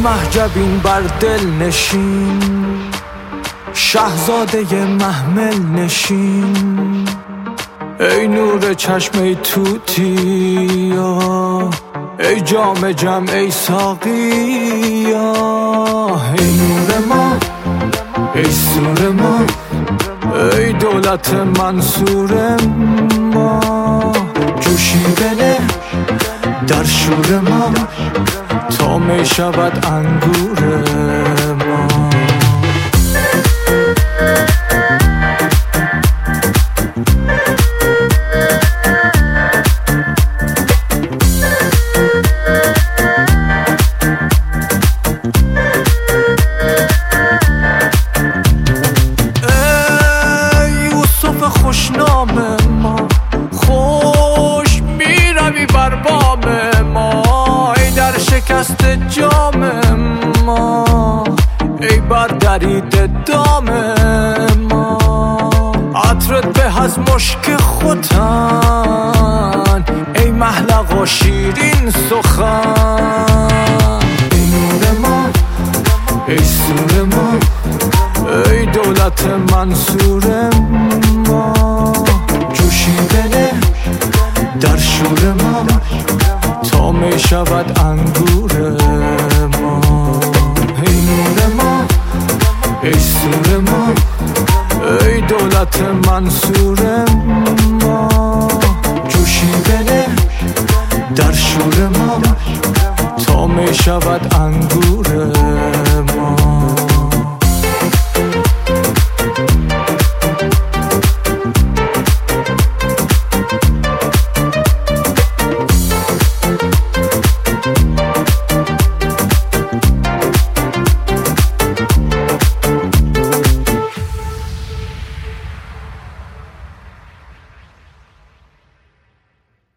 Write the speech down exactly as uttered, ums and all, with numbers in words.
محجبین بر دل نشین، شاهزاده محمل نشین، ای نور چشم ای توتیا، ای جام جم ای ساقیا، ای نور ما ای سور ما، ای دولت منصور ما، جوشی بنه در شور ما تا می شود انگور ما. خوشنام ما خوش می روی بر بام ما، ای در شکست جام ما، ای بر درید دام ما، عطرت به از مشک ختن، ای محلق و شیرین سخن، ای نور ما ای سور ما، ای دولت منصور ما، جوشی بنه در شور ما تا می شود انگور ما. ای نور ما ای سور ما، ای دولت منصور ما، جوشی بنه در شور ما تا می شود انگور